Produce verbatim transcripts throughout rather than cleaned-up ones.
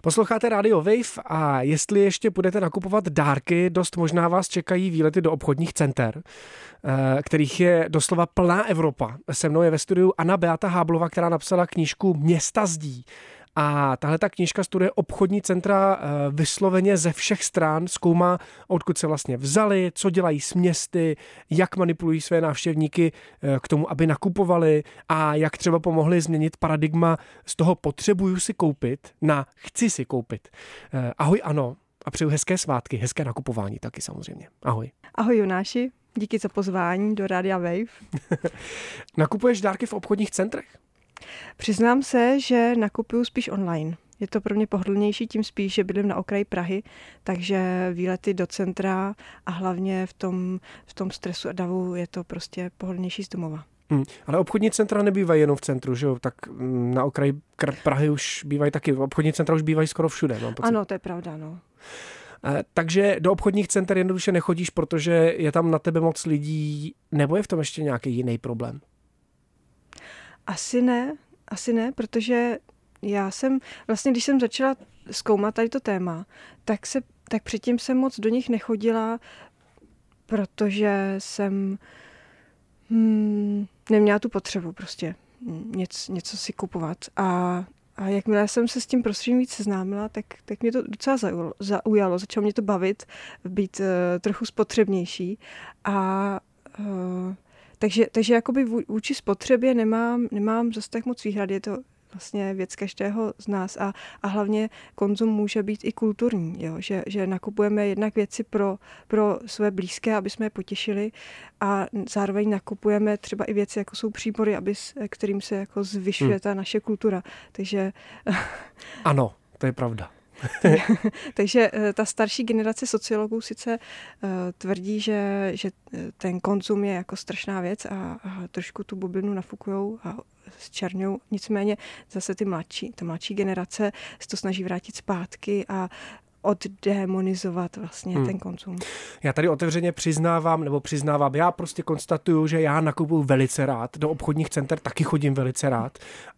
Posloucháte Radio Wave a jestli ještě budete nakupovat dárky, dost možná vás čekají výlety do obchodních center, kterých je doslova plná Evropa. Se mnou je ve studiu Anna Beata Háblová, která napsala knížku Města zdí. A tahle ta knížka studuje obchodní centra vysloveně ze všech stran, zkoumá, odkud se vlastně vzali, co dělají s městy, jak manipulují své návštěvníky k tomu, aby nakupovali a jak třeba pomohli změnit paradigma z toho potřebuju si koupit na chci si koupit. Ahoj Ano a přeju hezké svátky, hezké nakupování taky samozřejmě. Ahoj. Ahoj Jonáši, díky za pozvání do Rádia Wave. Nakupuješ dárky v obchodních centrech? Přiznám se, že nakupuju spíš online. Je to pro mě pohodlnější, tím spíš, že bydlím na okraji Prahy, takže výlety do centra a hlavně v tom, v tom stresu a davu je to prostě pohodlnější z domova. Hmm, ale obchodní centra nebývají jenom v centru, že jo? Tak na okraji Prahy už bývají taky. Obchodní centra už bývají skoro všude, mám pocit. Ano, to je pravda, no. Takže do obchodních center jednoduše nechodíš, protože je tam na tebe moc lidí, nebo je v tom ještě nějaký jiný problém? Asi ne, asi ne, protože já jsem, vlastně když jsem začala zkoumat tady to téma, tak, se, tak předtím jsem moc do nich nechodila, protože jsem hmm, neměla tu potřebu prostě něco, něco si kupovat. A, a jakmile jsem se s tím prostředím víc seznámila, tak, tak mě to docela zaujalo, zaujalo, začalo mě to bavit, být uh, trochu spotřebnější a uh, Takže, takže jakoby vůči spotřebě nemám, nemám zase tak moc výhrad, je to vlastně věc každého z nás a, a hlavně konzum může být i kulturní, jo? Že, že nakupujeme jednak věci pro, pro své blízké, aby jsme je potěšili a zároveň nakupujeme třeba i věci, jako jsou příbory, aby, kterým se jako zvyšuje ta naše kultura. Takže... Ano, to je pravda. Takže ta starší generace sociologů sice uh, tvrdí, že, že ten konzum je jako strašná věc a, a trošku tu bublinu nafukujou a zčerňují. Nicméně zase ty mladší, ta mladší generace se to snaží vrátit zpátky a oddemonizovat vlastně hmm. ten konzum. Já tady otevřeně přiznávám, nebo přiznávám, já prostě konstatuju, že já nakupuju velice rád. Do obchodních center taky chodím velice rád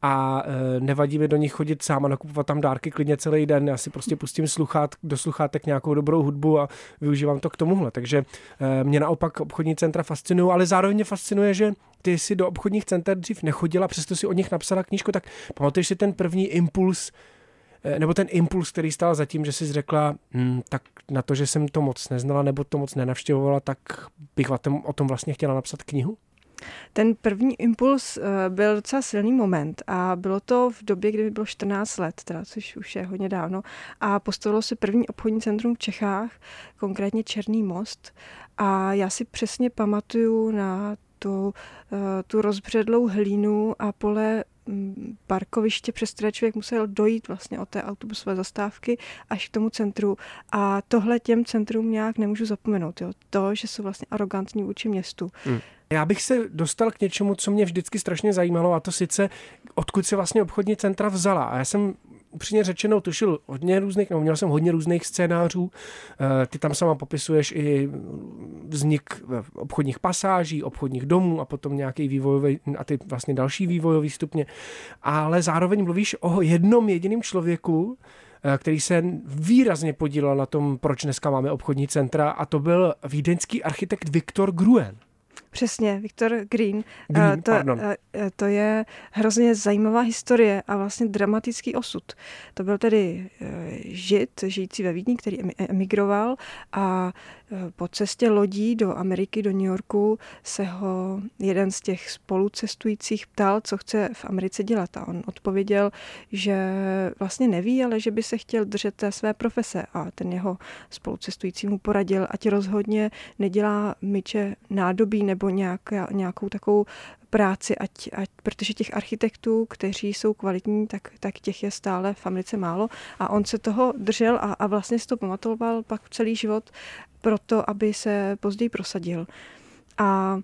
a e, nevadí mi do nich chodit sám a nakupovat tam dárky klidně celý den. Já si prostě pustím sluchát, do sluchátek nějakou dobrou hudbu a využívám to k tomuhle. Takže e, mě naopak obchodní centra fascinují, ale zároveň mě fascinuje, že ty si do obchodních center dřív nechodila, přesto si o nich napsala knížku, tak pamatuješ si ten první impuls, nebo ten impuls, který stál za tím, že jsi řekla, hm, tak na to, že jsem to moc neznala nebo to moc nenavštěvovala, tak bych o tom, o tom vlastně chtěla napsat knihu? Ten první impuls byl docela silný moment a bylo to v době, kdy mi bylo čtrnáct let, teda, což už je hodně dávno, a postavilo se první obchodní centrum v Čechách, konkrétně Černý most, a já si přesně pamatuju na tu, tu rozbředlou hlínu a pole parkoviště, přes které člověk musel dojít vlastně od té autobusové zastávky až k tomu centru. A tohle těm centrům nějak nemůžu zapomenout. Jo? To, že jsou vlastně arrogantní vůči městu. Hmm. Já bych se dostal k něčemu, co mě vždycky strašně zajímalo, a to sice, odkud se vlastně obchodní centra vzala. A já jsem upřímně řečeno tušil hodně různých, no, měl jsem hodně různých scénářů. Ty tam sama popisuješ i vznik obchodních pasáží, obchodních domů a potom nějaký vývojový a ty vlastně další vývojový stupně. Ale zároveň mluvíš o jednom jediném člověku, který se výrazně podílel na tom, proč dneska máme obchodní centra, a to byl vídeňský architekt Viktor Gruen. Přesně, Viktor Green. Green to, to je hrozně zajímavá historie a vlastně dramatický osud. To byl tedy Žid, žijící ve Vídni, který emigroval a po cestě lodí do Ameriky, do New Yorku, se ho jeden z těch spolucestujících ptal, co chce v Americe dělat. A on odpověděl, že vlastně neví, ale že by se chtěl držet té své profese. A ten jeho spolucestující mu poradil, ať rozhodně nedělá myče nádobí nebo nějaká, nějakou takovou práci, ať, ať, protože těch architektů, kteří jsou kvalitní, tak, tak těch je stále v Americe málo. A on se toho držel a, a vlastně si to pamatoval pak celý život proto, aby se později prosadil. A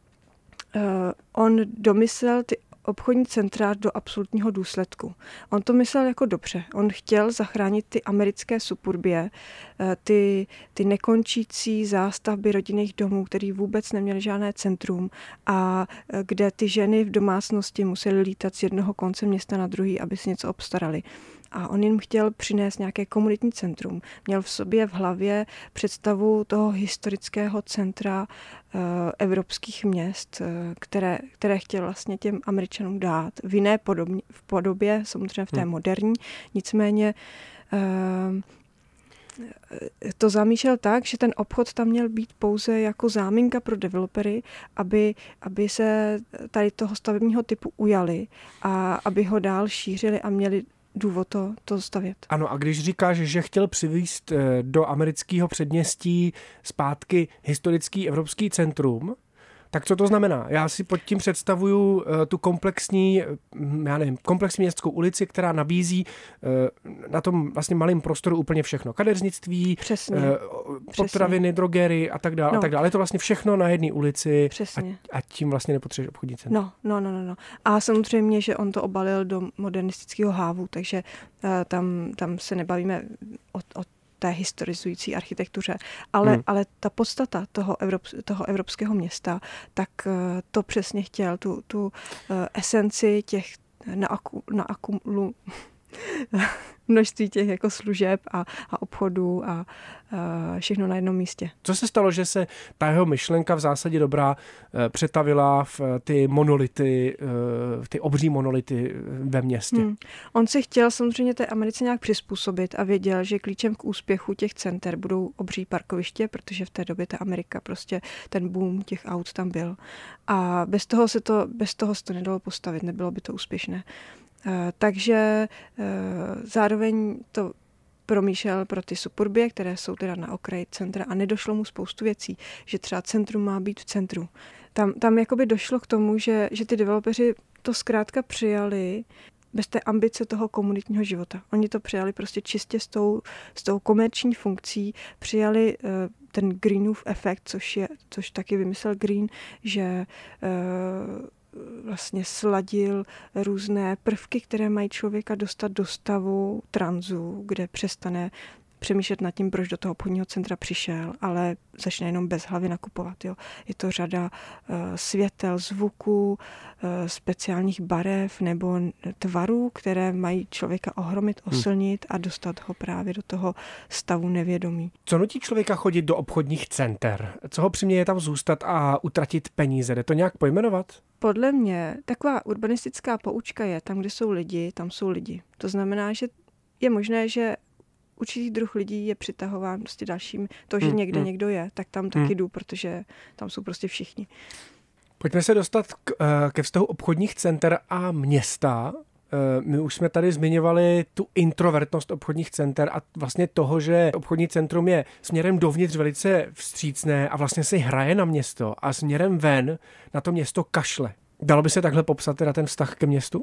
uh, on domyslel ty obchodní centra do absolutního důsledku. On to myslel jako dobře. On chtěl zachránit ty americké suburbie, ty, ty nekončící zástavby rodinných domů, které vůbec neměly žádné centrum a kde ty ženy v domácnosti musely lítat z jednoho konce města na druhý, aby si něco obstarali. A on jim chtěl přinést nějaké komunitní centrum. Měl v sobě v hlavě představu toho historického centra uh, evropských měst, uh, které, které chtěl vlastně těm Američanům dát v jiné podobě, v podobě, samozřejmě v té hmm. moderní. Nicméně uh, to zamýšlel tak, že ten obchod tam měl být pouze jako záminka pro developery, aby, aby se tady toho stavebního typu ujali a aby ho dál šířili a měli důvod to, to stavět. Ano, a když říkáš, že chtěl přivízt do amerického předměstí zpátky historický evropský centrum, tak co to znamená? Já si pod tím představuju uh, tu komplexní, uh, já nevím, komplexní městskou ulici, která nabízí uh, na tom vlastně malém prostoru úplně všechno. Kadeřnictví, Přesně. Uh, potraviny, drogery a tak dále. No. A tak dále. Je to vlastně všechno na jedné ulici a, a tím vlastně nepotřebuješ obchodní centrum. No, no, no, no, no. A samozřejmě, že on to obalil do modernistického hávu, takže uh, tam, tam se nebavíme o, o té historizující architektuře. Ale, hmm. ale ta podstata toho, Evrop, toho evropského města, tak uh, to přesně chtěl, tu, tu uh, esenci těch naaku, naakumulu množství těch jako služeb a, a obchodů a, a všechno na jednom místě. Co se stalo, že se ta jeho myšlenka v zásadě dobrá přetavila v ty monolity, v ty obří monolity ve městě? Hmm. On si chtěl samozřejmě té Americe nějak přizpůsobit a věděl, že klíčem k úspěchu těch center budou obří parkoviště, protože v té době ta Amerika prostě ten boom těch aut tam byl. A bez toho se to, bez toho se to nedalo postavit, nebylo by to úspěšné. Uh, takže uh, zároveň to promýšlel pro ty suburbie, které jsou teda na okraji centra a nedošlo mu spoustu věcí, že třeba centrum má být v centru. Tam, tam jakoby došlo k tomu, že, že ty developeři to zkrátka přijali bez té ambice toho komunitního života. Oni to přijali prostě čistě s tou, s tou komerční funkcí, přijali uh, ten Greenův efekt, což, je, což taky vymyslel Green, že uh, vlastně sladil různé prvky, které mají člověka dostat do stavu tranzu, kde přestane přemýšlet nad tím, proč do toho obchodního centra přišel, ale začne jenom bez hlavy nakupovat. Jo. Je to řada uh, světel, zvuků, uh, speciálních barev nebo tvarů, které mají člověka ohromit, oslnit a dostat ho právě do toho stavu nevědomí. Co nutí člověka chodit do obchodních center? Co ho přiměje tam zůstat a utratit peníze? Jde to nějak pojmenovat? Podle mě taková urbanistická poučka je, tam, kde jsou lidi, tam jsou lidi. To znamená, že je možné, že určitý druh lidí je přitahován prostě dalším. To, že hmm, někde hmm. někdo je, tak tam taky hmm. jdu, protože tam jsou prostě všichni. Pojďme se dostat k, ke vztahu obchodních center a města. My už jsme tady zmiňovali tu introvertnost obchodních center a vlastně toho, že obchodní centrum je směrem dovnitř velice vstřícné a vlastně si hraje na město a směrem ven na to město kašle. Dalo by se takhle popsat teda ten vztah ke městu?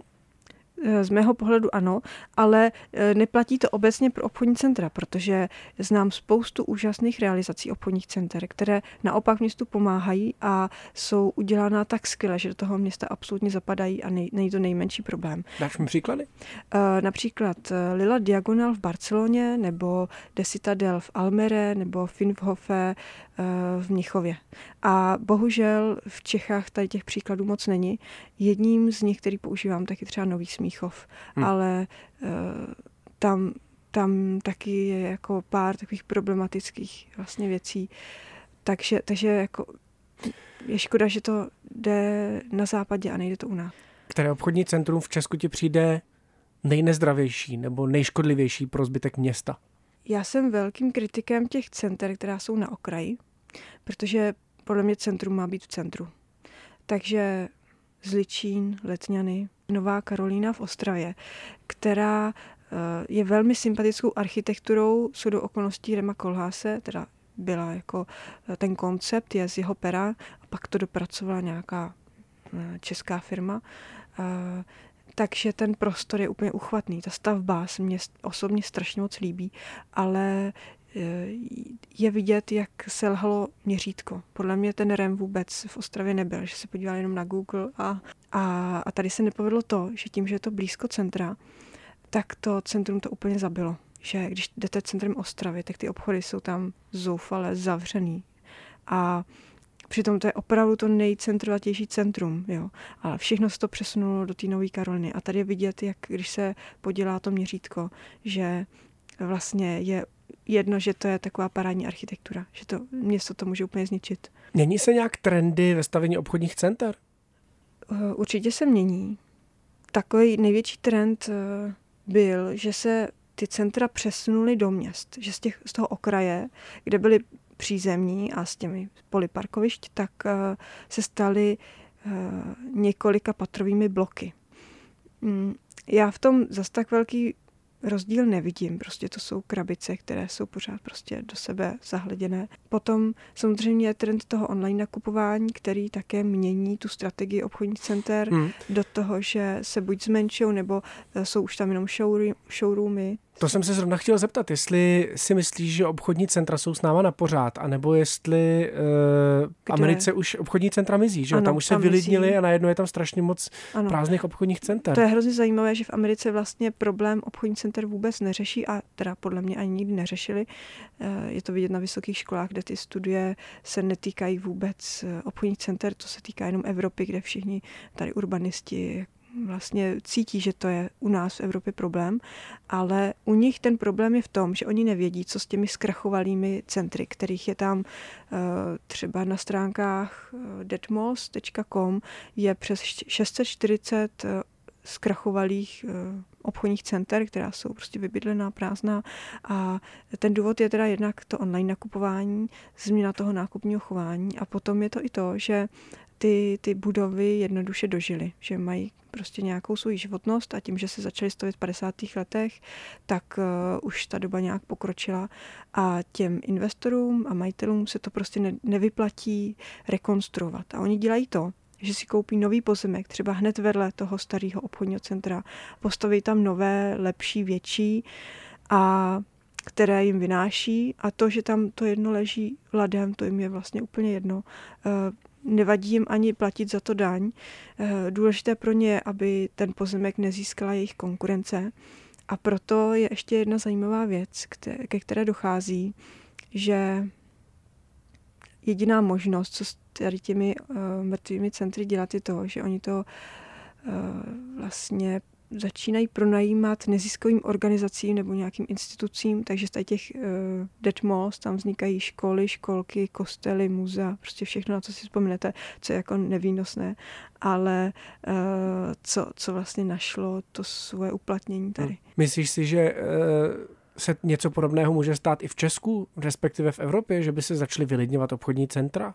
Z mého pohledu ano, ale neplatí to obecně pro obchodní centra, protože znám spoustu úžasných realizací obchodních center, které naopak městu pomáhají a jsou udělaná tak skvěle, že do toho města absolutně zapadají a nej, není to nejmenší problém. Dáš mi příklady? Například Lila Diagonal v Barceloně, nebo De Citadel v Almere, nebo Finhofe v Mnichově. A bohužel v Čechách tady těch příkladů moc není. Jedním z nich, který používám, taky třeba Nový Smíchov, hmm. ale uh, tam, tam taky je jako pár takových problematických vlastně věcí. Takže, takže jako je škoda, že to jde na západě a nejde to u nás. Které obchodní centrum v Česku ti přijde nejnezdravější nebo nejškodlivější pro zbytek města? Já jsem velkým kritikem těch center, která jsou na okraji, protože podle mě centrum má být v centru. Takže Zličín, Letňany, Nová Karolína v Ostravě, která je velmi sympatickou architekturou, jsou do okolností Rema Koolhaase, teda byla jako ten koncept, je z jeho pera, a pak to dopracovala nějaká česká firma. Takže ten prostor je úplně uchvatný. Ta stavba se mně osobně strašně moc líbí, ale je vidět, jak selhalo měřítko. Podle mě ten R E M vůbec v Ostravě nebyl, že se podíval jenom na Google a, a, a tady se nepovedlo to, že tím, že je to blízko centra, tak to centrum to úplně zabilo. Že když jdete centrem Ostravy, tak ty obchody jsou tam zoufale zavřený. A Přitom to je opravdu to nejcentrovatější centrum, jo. Ale všechno se to přesunulo do té Nové Karoliny. A tady je vidět, jak když se podělá to měřítko, že vlastně je jedno, že to je taková parádní architektura, že to město to může úplně zničit. Mění se nějak trendy ve stavění obchodních center? Určitě se mění. Takový největší trend byl, že se ty centra přesunuly do měst, že z, těch, z toho okraje, kde byly přízemní a s těmi poliparkovišť, tak se staly několika patrovými bloky. Já v tom zas tak velký rozdíl nevidím. Prostě to jsou krabice, které jsou pořád prostě do sebe zahleděné. Potom samozřejmě je trend toho online nakupování, který také mění tu strategii obchodních center hmm. do toho, že se buď zmenšou, nebo jsou už tam jenom showroom, showroomy. To jsem se zrovna chtěl zeptat, jestli si myslíš, že obchodní centra jsou s náma na pořád, anebo jestli uh, v Americe už obchodní centra mizí, že ano, tam už se vylidnili a najednou je tam strašně moc ano. prázdných obchodních center. To je hrozně zajímavé, že v Americe vlastně problém obchodních center vůbec neřeší a teda podle mě ani nikdy neřešili. Uh, je to vidět na vysokých školách, kde ty studie se netýkají vůbec obchodních center, to se týká jenom Evropy, kde všichni tady urbanisti vlastně cítí, že to je u nás v Evropě problém, ale u nich ten problém je v tom, že oni nevědí, co s těmi zkrachovalými centry, kterých je tam třeba na stránkách deadmalls tečka com je přes šest set čtyřicet zkrachovalých obchodních center, která jsou prostě vybydlená, prázdná a ten důvod je teda jednak to online nakupování, změna toho nákupního chování a potom je to i to, že ty, ty budovy jednoduše dožily, že mají prostě nějakou svou životnost a tím, že se začaly stavět v padesátých letech, tak uh, už ta doba nějak pokročila a těm investorům a majitelům se to prostě ne, nevyplatí rekonstruovat. A oni dělají to, že si koupí nový pozemek, třeba hned vedle toho starého obchodního centra, postaví tam nové, lepší, větší a které jim vynáší a to, že tam to jedno leží ladem, to jim je vlastně úplně jedno. Nevadí jim ani platit za to daň. Důležité pro ně je, aby ten pozemek nezískala jejich konkurence a proto je ještě jedna zajímavá věc, ke které dochází, že jediná možnost, co s tady těmi mrtvými centry dělat, je to, že oni to vlastně začínají pronajímat neziskovým organizacím nebo nějakým institucím, takže z těch uh, dead malls tam vznikají školy, školky, kostely, muzea, prostě všechno, na co si vzpomenete, co je jako nevýnosné, ale uh, co, co vlastně našlo to svoje uplatnění tady. Hmm. Myslíš si, že uh, se něco podobného může stát i v Česku, respektive v Evropě, že by se začaly vylidňovat obchodní centra?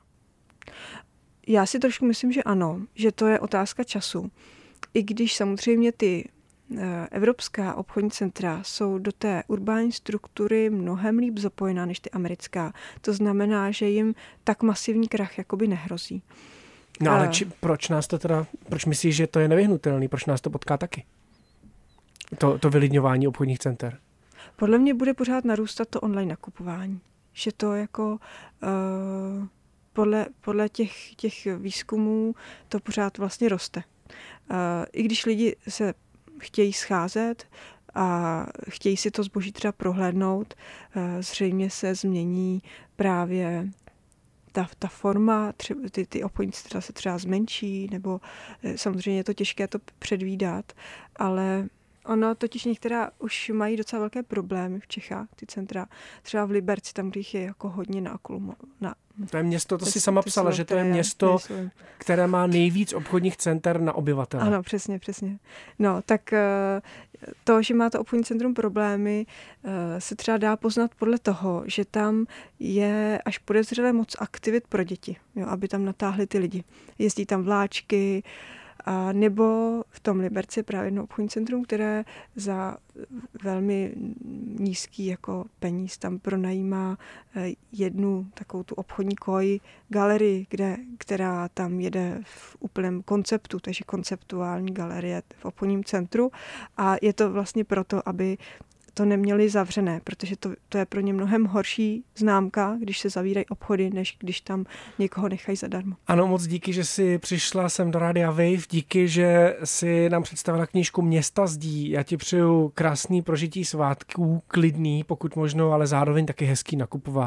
Já si trošku myslím, že ano, že to je otázka času. I když samozřejmě ty evropská obchodní centra jsou do té urbání struktury mnohem líp zapojená než ty americká. To znamená, že jim tak masivní krach jakoby nehrozí. No ale či, proč nás to teda, proč myslíš, že to je nevyhnutelný? Proč nás to potká taky? To, to vylidňování obchodních center. Podle mě bude pořád narůstat to online nakupování. Že to jako uh, podle, podle těch, těch výzkumů to pořád vlastně roste. Uh, I když lidi se chtějí scházet a chtějí si to zboží třeba prohlédnout, uh, zřejmě se změní právě ta, ta forma, třeba, ty, ty obchodní centra se třeba zmenší, nebo uh, samozřejmě je to těžké to předvídat, ale ono totiž některá už mají docela velké problémy v Čechách, ty centra. Třeba v Liberci, tam, kde je jako hodně náklumu. Na, to je město, to si sama psala, že to je město, které má nejvíc obchodních center na obyvatele. Ano, přesně, přesně. No, tak to, že má to obchodní centrum problémy, se třeba dá poznat podle toho, že tam je až podezřelé moc aktivit pro děti, jo, aby tam natáhli ty lidi. Jezdí tam vláčky, a nebo v tom Liberci právě jedno obchodní centrum, které za velmi nízký jako peníz tam pronajímá jednu takovou tu obchodní koj galerii, kde, která tam jede v úplném konceptu, takže konceptuální galerie v obchodním centru a je to vlastně proto, aby to neměli zavřené, protože to, to je pro ně mnohem horší známka, když se zavírají obchody, než když tam někoho nechají zadarmo. Ano, moc díky, že jsi přišla sem do Rádia Wave, díky, že jsi nám představila knížku Města zdí. Já ti přeju krásný prožití svátků, klidný, pokud možno, ale zároveň taky hezký nakupování.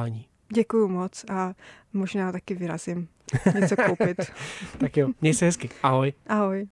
Děkuju moc a možná taky vyrazím něco koupit. Tak jo, měj se hezky. Ahoj. Ahoj.